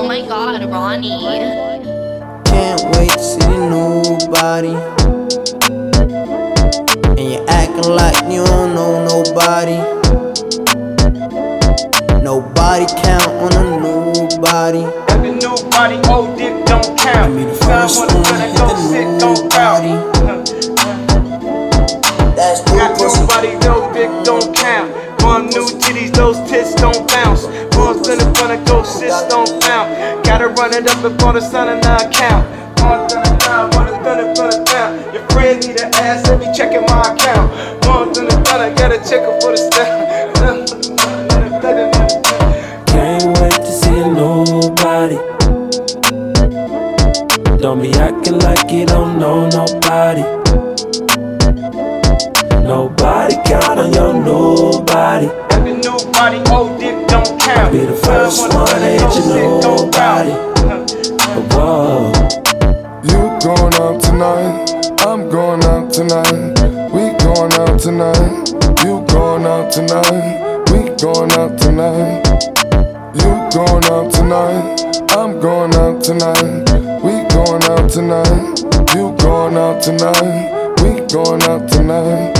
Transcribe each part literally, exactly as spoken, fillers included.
my god, Ronnie. Can't wait to see the new body. And you're acting like you don't know nobody. Nobody count on a new body. Every new body, old dick don't count. Be the first Son one wanna to hit go the sit, new don't body. count. That's Got new pussy. nobody, no dick don't count. Mom new titties, those tits don't bounce. Mom's in the front of go sis don't count. Gotta run it up before the sun and I count. Mom's in the ground, mom's in the front of town. Your friend need an ass, let me checking my account. Mom's in the front, I gotta check her for the stuff. Can't wait to see a new body. Don't be acting like you don't know nobody. Nobody count on your new body. Every new body, old dick don't count. Be the first one to hit your new body. Whoa. You going out tonight, I'm going out tonight. We going out tonight. You going out tonight, we going out tonight. You going out tonight, I'm going out tonight. We going out tonight. You going out tonight, we going out tonight.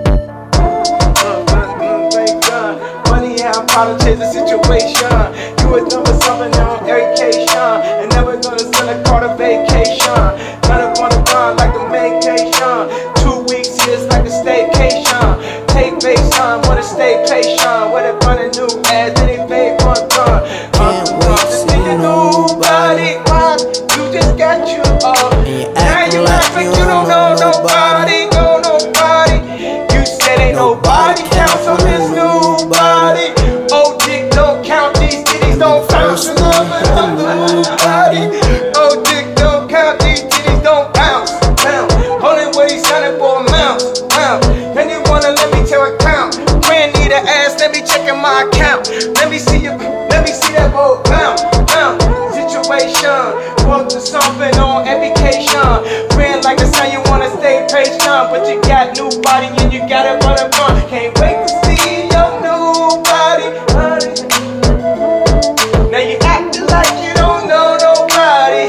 Funny how I'm proud to change the situation. You would number something on vacation, and never gonna send a car to vacation. Gonna wanna run like a vacation. Two weeks here is like a staycation. Take vacation, wanna stay patient. When it run a new ad, then it fade one gun. Can't wait to see a new body. You just got you up. And you Now acting you like act like you you don't know don't know nobody. Go nobody. You said ain't nobody counts on this new body. Old dick don't count, these titties don't bounce. Nobody. Old dick don't count, these titties don't bounce. Bounce. Only way he sounded for a mouse. Bounce. And you wanna let me tell a count. Friend need an ass, let me check in my account. Let me see you, let me see that boat bounce. Bounce. Situation. Walk to something on application. Friend like the sun, you wanna stay patient. But you got new body and you gotta run a run. Can't wait to see your new body, honey. Now you acting like you don't know nobody.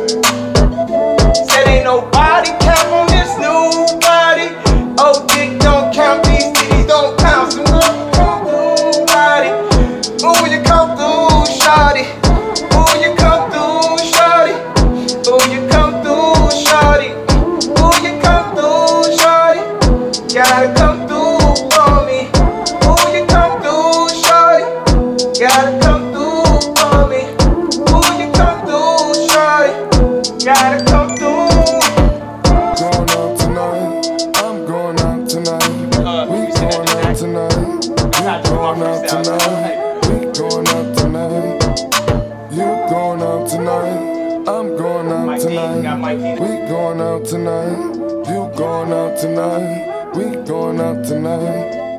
Said ain't nobody count on this new body. Old dick don't count, these titties don't bounce. Nobody. Ooh, you come through, shawty. Ooh, you come through, shawty. Ooh, you come through, shawty. Ooh, you come through, shawty. Gotta come through for me. Ooh, you come through, shawty. Gotta come through for me. Ooh, you come through, shawty. Gotta come through. Going out tonight, I'm going out tonight. We going out tonight. You going out tonight. We going out tonight. You going out tonight. I'm going out tonight. We going out tonight. You going out tonight. We going out tonight.